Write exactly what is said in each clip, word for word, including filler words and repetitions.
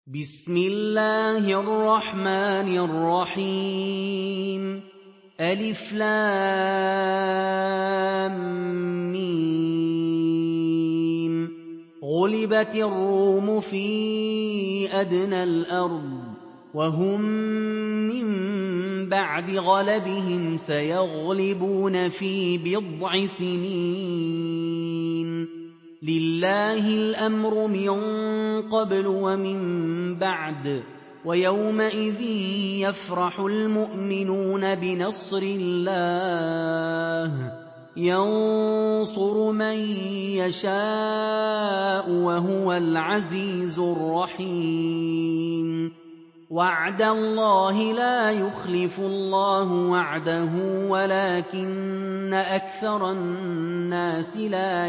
بسم الله الرحمن الرحيم ألف لام ميم غلبت الروم في أدنى الأرض وهم من بعد غلبهم سيغلبون في بضع سنين لله الأمر من قبل ومن بعد ويومئذ يفرح المؤمنون بنصر الله ينصر من يشاء وهو العزيز الرحيم وعد الله لا يخلف الله وعده ولكن أكثر الناس لا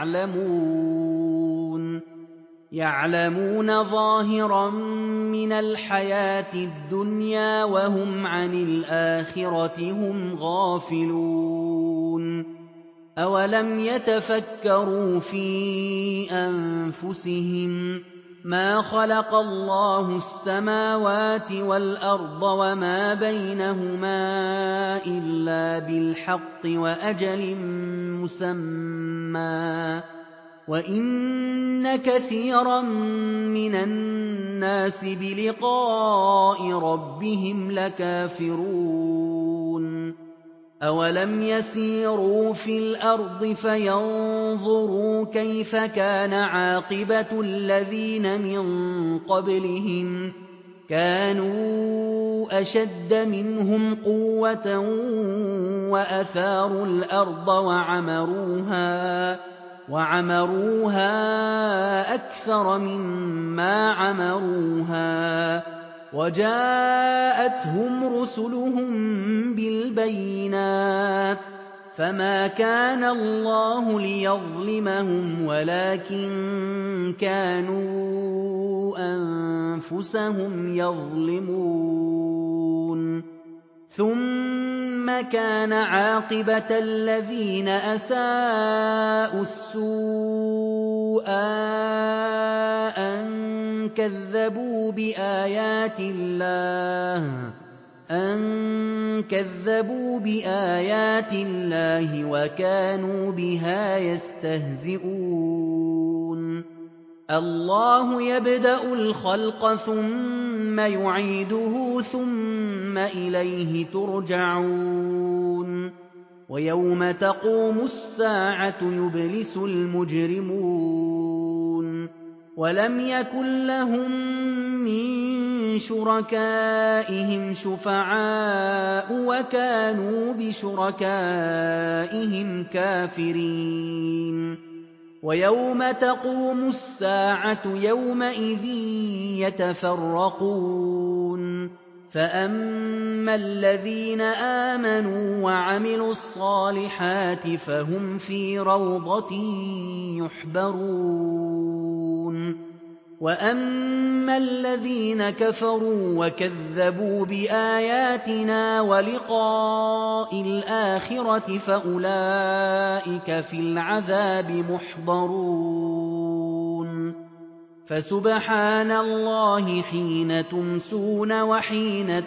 يعلمون يعلمون ظاهرا من الحياة الدنيا وهم عن الآخرة هم غافلون أولم يتفكروا في أنفسهم ما خلق الله السماوات والأرض وما بينهما إلا بالحق وأجل مسمى وإن كثيرا من الناس بلقاء ربهم لكافرون أولم يسيروا في الأرض فينظروا كيف كان عاقبة الذين من قبلهم كانوا أشد منهم قوة وأثاروا الأرض وعمروها وعمروها أكثر مما عمروها وجاءتهم رسلهم بالبينات فما كان الله ليظلمهم ولكن كانوا أنفسهم يظلمون ثم كان عاقبة الذين أساءوا السوء أن كذبوا بآيات الله أن كذبوا بآيات الله وكانوا بها يستهزئون الله يبدأ الخلق ثم يعيده ثم إليه ترجعون ويوم تقوم الساعة يبلس المجرمون ولم يكن لهم من شركائهم شفعاء وكانوا بشركائهم كافرين ويوم تقوم الساعة يومئذ يتفرقون فأما الذين آمنوا وعملوا الصالحات فهم في روضة يحبرون وأما الذين كفروا وكذبوا بآياتنا ولقاء الآخرة فأولئك في العذاب محضرون فسبحان الله حين تمسون وحين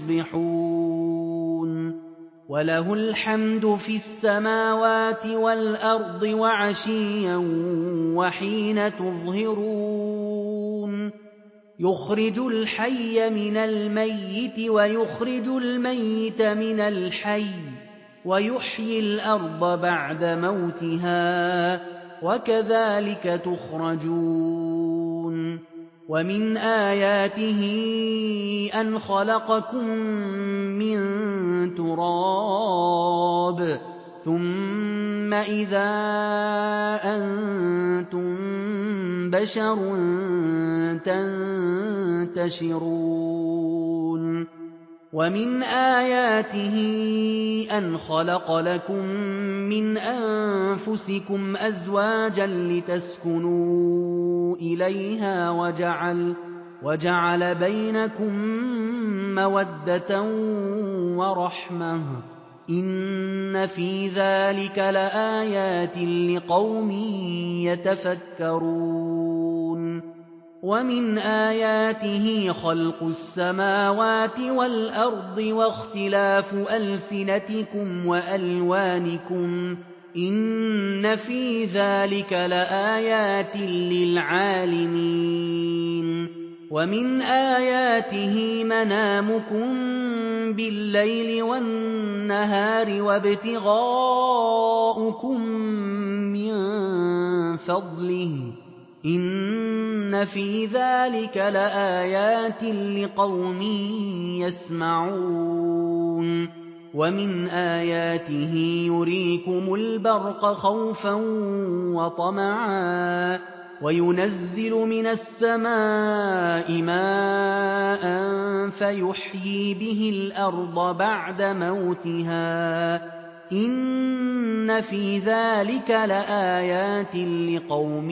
تصبحون وله الحمد في السماوات والأرض وعشيا وحين تظهرون يخرج الحي من الميت ويخرج الميت من الحي ويحيي الأرض بعد موتها وكذلك تخرجون ومن آياته أن خلقكم من تراب ثم إذا أنتم بشر تنتشرون ومن آياته أن خلق لكم من أنفسكم أزواجا لتسكنوا إليها وجعل, وجعل بينكم مودة ورحمة إن في ذلك لآيات لقوم يتفكرون وَمِنْ آيَاتِهِ خَلْقُ السَّمَاوَاتِ وَالْأَرْضِ وَاخْتِلَافُ أَلْسِنَتِكُمْ وَأَلْوَانِكُمْ ۚ إِنَّ فِي ذَٰلِكَ لَآيَاتٍ لِّلْعَالِمِينَ وَمِنْ آيَاتِهِ مَنَامُكُم بِاللَّيْلِ وَالنَّهَارِ وَابْتِغَاؤُكُم مِّن فَضْلِهِ ۚ إِنَّ فِي خَلْقِ لَآيَاتٍ لِّقَوْمٍ يَسْمَعُونَ وَمِنْ آيَاتِهِ يُرِيكُمُ الْبَرْقَ خَوْفًا وَطَمَعًا وَيُنَزِّلُ مِنَ السَّمَاءِ مَاءً فَيُحْيِي بِهِ الْأَرْضَ بَعْدَ مَوْتِهَا ۚ إِنَّ فِي ذَٰلِكَ لَآيَاتٍ لِّقَوْمٍ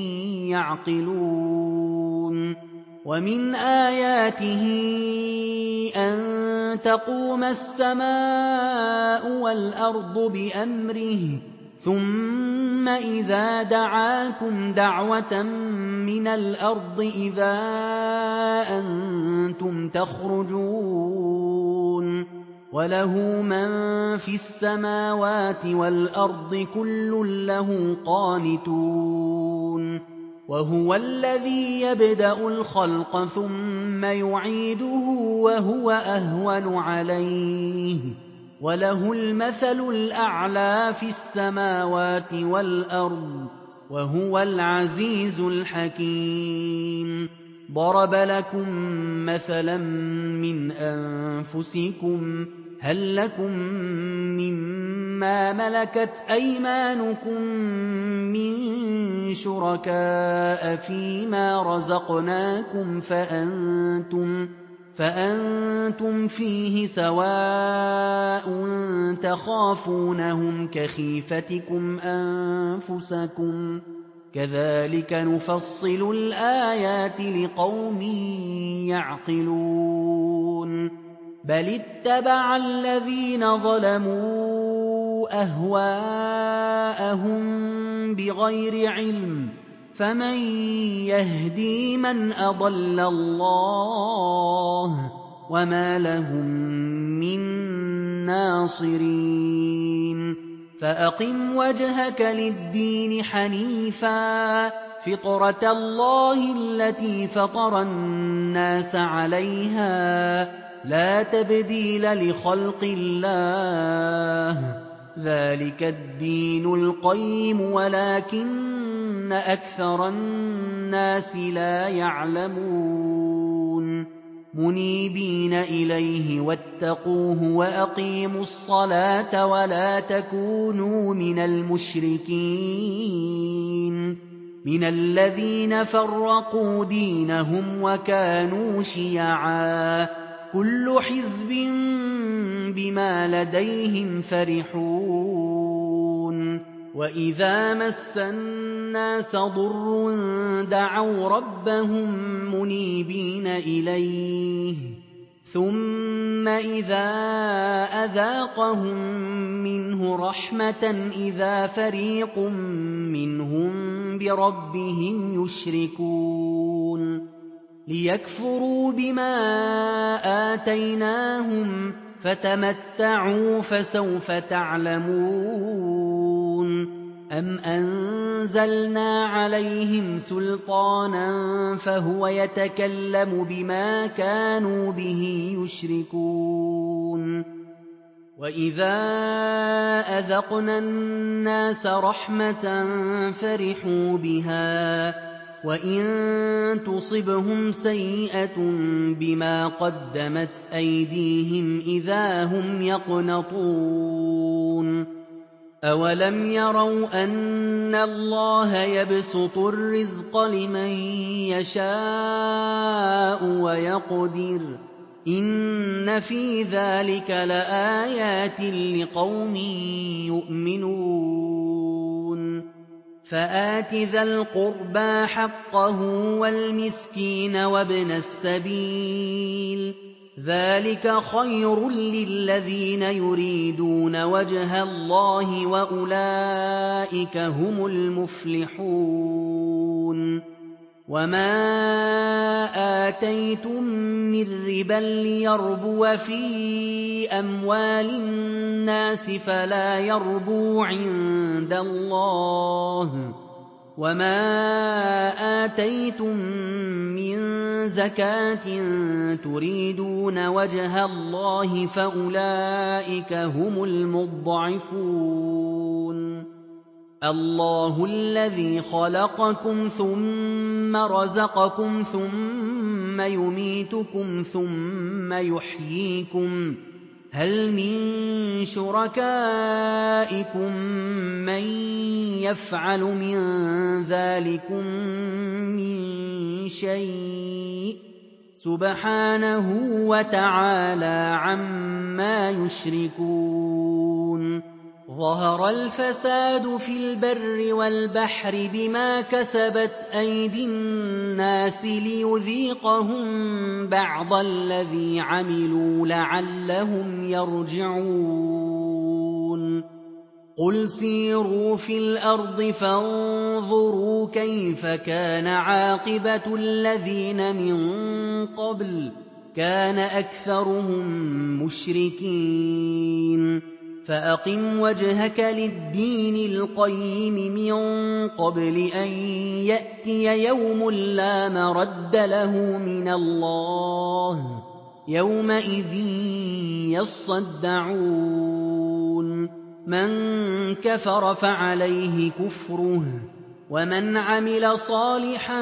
يَعْقِلُونَ وَمِنْ آيَاتِهِ أَن تَقُومَ السَّمَاءُ وَالْأَرْضُ بِأَمْرِهِ ثُمَّ إِذَا دَعَاكُمْ دَعْوَةً مِّنَ الْأَرْضِ إِذَا أَنتُمْ تَخْرُجُونَ وَلَهُ مَن فِي السَّمَاوَاتِ وَالْأَرْضِ كُلٌّ لَّهُ قَانِتُونَ وَهُوَ الَّذِي يَبْدَأُ الْخَلْقَ ثُمَّ يُعِيدُهُ وَهُوَ أَهْوَنُ عَلَيْهِ ۖ وَلَهُ الْمَثَلُ الْأَعْلَىٰ فِي السَّمَاوَاتِ وَالْأَرْضِ ۖ وَهُوَ الْعَزِيزُ الْحَكِيمُ ضَرَبَ لَكُم مَّثَلًا مِّنْ أَنفُسِكُمْ ۖ هَل لَّكُم مِّمَّا مَلَكَتْ أَيْمَانُكُم مِّن شُرَكَاءَ فِيمَا رَزَقْنَاكُمْ فَأَنتُمْ فَأَنتُمْ فِيهِ سَوَاءٌ تَخَافُونَهُمْ كَخِيفَتِكُمْ أَنفُسَكُمْ ۚ كَذَٰلِكَ نُفَصِّلُ الْآيَاتِ لِقَوْمٍ يَعْقِلُونَ بَلِ اتَّبَعَ الَّذِينَ ظَلَمُوا أَهْوَاءَهُم بِغَيْرِ عِلْمٍ ۖ فَمَن يَهْدِي مَنْ أَضَلَّ اللَّهُ ۖ وَمَا لَهُم مِّن نَّاصِرِينَ فَأَقِمْ وَجْهَكَ لِلدِّينِ حَنِيفًا فِطْرَتَ اللَّهِ الَّتِي فَطَرَ النَّاسَ عَلَيْهَا ۚ لَا تَبْدِيلَ لِخَلْقِ اللَّهِ ۚ ذَٰلِكَ الدِّينُ الْقَيِّمُ وَلَٰكِنَّ أَكْثَرَ النَّاسِ لَا يَعْلَمُونَ مُنِيبِينَ إِلَيْهِ وَاتَّقُوهُ وَأَقِيمُوا الصَّلَاةَ وَلَا تَكُونُوا مِنَ الْمُشْرِكِينَ مِنَ الَّذِينَ فَرَّقُوا دِينَهُمْ وَكَانُوا شِيَعًا ۖ كُلُّ حِزْبٍ بِمَا لَدَيْهِمْ فَرِحُونَ وَإِذَا مَسَّ النَّاسَ ضُرٌّ دَعَوْا رَبَّهُم مُّنِيبِينَ إِلَيْهِ ثُمَّ إِذَا أَذَاقَهُم مِّنْهُ رَحْمَةً إِذَا فَرِيقٌ مِّنْهُم بِرَبِّهِمْ يُشْرِكُونَ لِيَكْفُرُوا بِمَا آتَيْنَاهُمْ ۚ فَتَمَتَّعُوا فَسَوْفَ تَعْلَمُونَ أَمْ أَنزَلْنَا عَلَيْهِمْ سُلْطَانًا فَهُوَ يَتَكَلَّمُ بِمَا كَانُوا بِهِ يُشْرِكُونَ وَإِذَا أَذَقْنَا النَّاسَ رَحْمَةً فَرِحُوا بِهَا ۖ وَإِن تُصِبْهُمْ سَيِّئَةٌ بِمَا قَدَّمَتْ أَيْدِيهِمْ إِذَا هُمْ يَقْنَطُونَ أَوَلَمْ يَرَوْا أَنَّ اللَّهَ يَبْسُطُ الرِّزْقَ لِمَن يَشَاءُ وَيَقْدِرُ ۚ إِنَّ فِي ذَٰلِكَ لَآيَاتٍ لِّقَوْمٍ يُؤْمِنُونَ فَآتِ ذَا الْقُرْبَىٰ حَقَّهُ وَالْمِسْكِينَ وَابْنَ السَّبِيلِ ۚ ذَٰلِكَ خَيْرٌ لِّلَّذِينَ يُرِيدُونَ وَجْهَ اللَّهِ ۖ وَأُولَٰئِكَ هُمُ الْمُفْلِحُونَ وَمَا آتَيْتُم مِّن رِّبًا لِّيَرْبُوَ فِي أَمْوَالِ النَّاسِ فَلَا يَرْبُو عِندَ اللَّهِ ۖ وَمَا آتَيْتُم مِّن زَكَاةٍ تُرِيدُونَ وَجْهَ اللَّهِ فَأُولَٰئِكَ هُمُ الْمُضْعِفُونَ اللَّهُ الَّذِي خَلَقَكُمْ ثُمَّ رَزَقَكُمْ ثُمَّ يُمِيتُكُمْ ثُمَّ يُحْيِيكُمْ ۖ هَلْ مِن شُرَكَائِكُم مَّن يَفْعَلُ مِن ذَٰلِكُم مِّن شَيْءٍ ۚ سُبْحَانَهُ وَتَعَالَىٰ عَمَّا يُشْرِكُونَ ظَهَرَ الْفَسَادُ فِي الْبَرِّ وَالْبَحْرِ بِمَا كَسَبَتْ أَيْدِي النَّاسِ لِيُذِيقَهُم بَعْضَ الَّذِي عَمِلُوا لَعَلَّهُمْ يَرْجِعُونَ قُلْ سِيرُوا فِي الْأَرْضِ فَانظُرُوا كَيْفَ كَانَ عَاقِبَةُ الَّذِينَ مِن قَبْلُ ۚ كَانَ أَكْثَرُهُم مُّشْرِكِينَ فَأَقِمْ وَجْهَكَ لِلدِّينِ الْقَيِّمِ مِن قَبْلِ أَن يَأْتِيَ يَوْمٌ لَّا مَرَدَّ لَهُ مِنَ اللَّهِ ۖ يَوْمَئِذٍ يَصَّدَّعُونَ مَن كَفَرَ فَعَلَيْهِ كُفْرُهُ ۖ وَمَنْ عَمِلَ صَالِحًا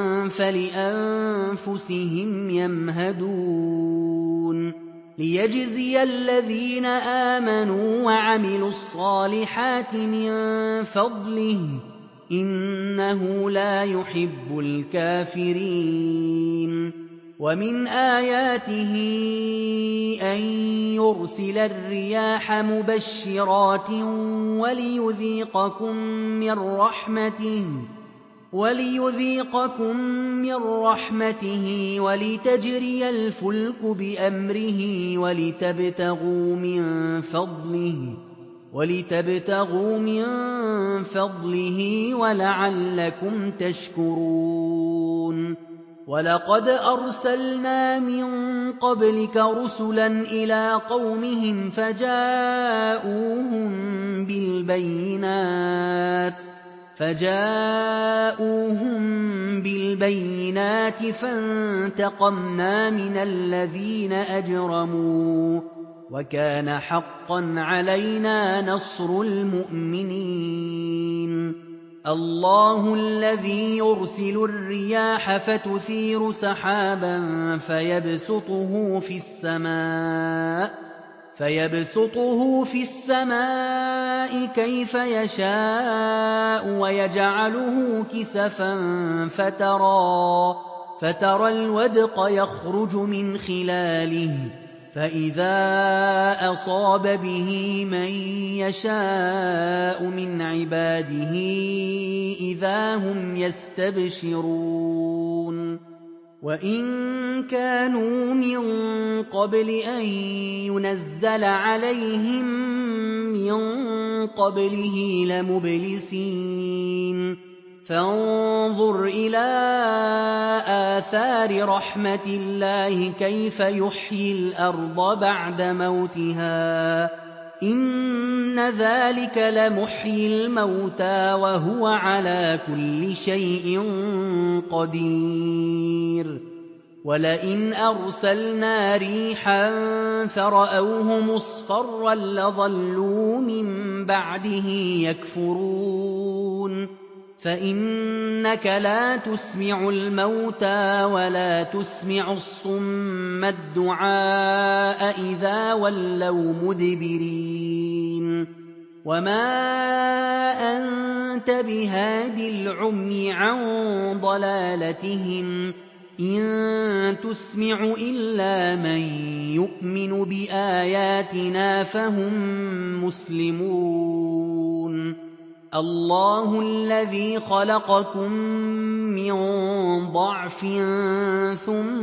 فَلِأَنفُسِهِمْ يَمْهَدُونَ لِيَجْزِيَ الَّذِينَ آمَنُوا وَعَمِلُوا الصَّالِحَاتِ مِن فَضْلِهِ ۚ إِنَّهُ لَا يُحِبُّ الْكَافِرِينَ وَمِنْ آيَاتِهِ أَن يُرْسِلَ الرِّيَاحَ مُبَشِّرَاتٍ وَلِيُذِيقَكُم مِّن رَّحْمَتِهِ وَلِيُذِيقَكُم مِّن رَّحْمَتِهِ وَلِتَجْرِيَ الْفُلْكُ بِأَمْرِهِ وَلِتَبْتَغُوا مِن فَضْلِهِ وَلِتَبْتَغُوا مِن فَضْلِهِ وَلَعَلَّكُمْ تَشْكُرُونَ وَلَقَدْ أَرْسَلْنَا مِن قَبْلِكَ رُسُلًا إِلَىٰ قَوْمِهِمْ فَجَاءُوهُم بِالْبَيِّنَاتِ فَجَاءُوهُم بِالْبَيِّنَاتِ فَانتَقَمْنَا مِنَ الَّذِينَ أَجْرَمُوا ۖ وَكَانَ حَقًّا عَلَيْنَا نَصْرُ الْمُؤْمِنِينَ اللَّهُ الَّذِي يُرْسِلُ الرِّيَاحَ فَتُثِيرُ سَحَابًا فَيَبْسُطُهُ فِي السَّمَاءِ فيبسطه في السماء كيف يشاء ويجعله كسفا فترى, فترى الودق يخرج من خلاله فإذا أصاب به من يشاء من عباده إذا هم يستبشرون وَإِن كَانُوا مِن قَبْلِ أَن يُنَزَّلَ عَلَيْهِم مِّن قَبْلِهِ لَمُبْلِسِينَ فَانظُرْ إِلَىٰ آثَارِ رَحْمَتِ اللَّهِ كَيْفَ يُحْيِي الْأَرْضَ بَعْدَ مَوْتِهَا ۚ إِنَّ ذَٰلِكَ لَمُحْيِي الْمَوْتَىٰ وَهُوَ عَلَىٰ كُلِّ شَيْءٍ قَدِيرٌ وَلَئِنْ أَرْسَلْنَا رِيحًا فَرَأَوْهُ مُصْفَرًّا لَّظَلُّوا مِن بَعْدِهِ يَكْفُرُونَ فَإِنَّكَ لَا تُسْمِعُ الْمَوْتَىٰ وَلَا تُسْمِعُ الصُّمَّ الدُّعَاءَ إِذَا وَلَّوْا مُدْبِرِينَ وَمَا أَنتَ بِهَادِ الْعُمْيِ عَن ضَلَالَتِهِمْ ۖ إِن تُسْمِعُ إِلَّا مَن يُؤْمِنُ بِآيَاتِنَا فَهُم مُّسْلِمُونَ اللَّهُ الَّذِي خَلَقَكُم مِّن ضَعْفٍ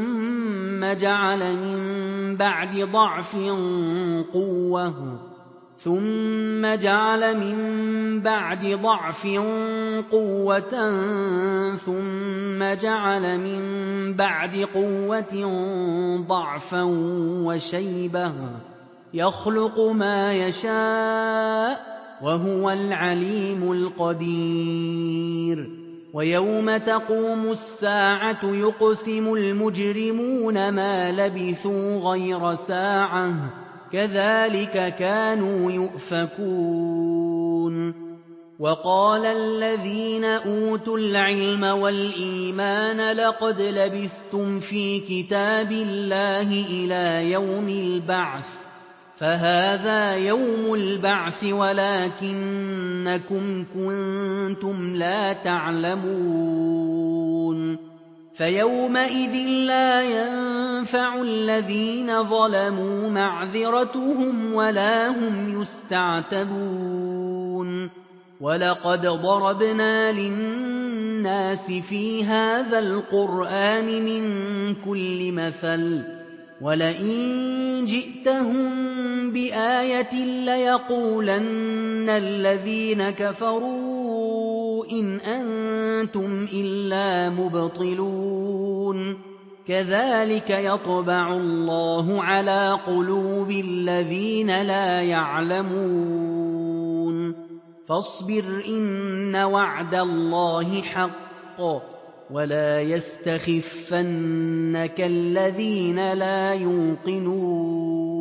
ثُمَّ جَعَلَ مِن بَعْدِ ضَعْفٍ قُوَّةً ثُمَّ جَعَلَ مِن بَعْدِ ضَعْفٍ قُوَّةً ثُمَّ جَعَلَ مِن بَعْدِ قُوَّةٍ ضَعْفًا وَشَيْبَةً ۚ يَخْلُقُ مَا يَشَاءُ ۖ وَهُوَ الْعَلِيمُ الْقَدِيرُ وَيَوْمَ تَقُومُ السَّاعَةُ يُقْسِمُ الْمُجْرِمُونَ مَا لَبِثُوا غَيْرَ سَاعَةٍ ۚ كَذَٰلِكَ كَانُوا يُؤْفَكُونَ وَقَالَ الَّذِينَ أُوتُوا الْعِلْمَ وَالْإِيمَانَ لَقَدْ لَبِثْتُمْ فِي كِتَابِ اللَّهِ إِلَىٰ يَوْمِ الْبَعْثِ ۖ فَهَٰذَا يَوْمُ الْبَعْثِ وَلَٰكِنَّكُمْ كُنتُمْ لَا تَعْلَمُونَ فَيَوْمَئِذٍ لَّا يَنفَعُ الَّذِينَ ظَلَمُوا مَعْذِرَتُهُمْ وَلَا هُمْ يُسْتَعْتَبُونَ وَلَقَدْ ضَرَبْنَا لِلنَّاسِ فِي هَٰذَا الْقُرْآنِ مِن كُلِّ مَثَلٍ ۚ وَلَئِن جِئْتَهُم بِآيَةٍ لَّيَقُولَنَّ الَّذِينَ كَفَرُوا إِنْ أَنتُمْ إِلَّا مُبْطِلُونَ كَذَٰلِكَ يَطْبَعُ اللَّهُ عَلَىٰ قُلُوبِ الَّذِينَ لَا يَعْلَمُونَ فَاصْبِرْ إِنَّ وَعْدَ اللَّهِ حَقٌّ ۖ وَلَا يَسْتَخِفَّنَّكَ الَّذِينَ لَا يُوقِنُونَ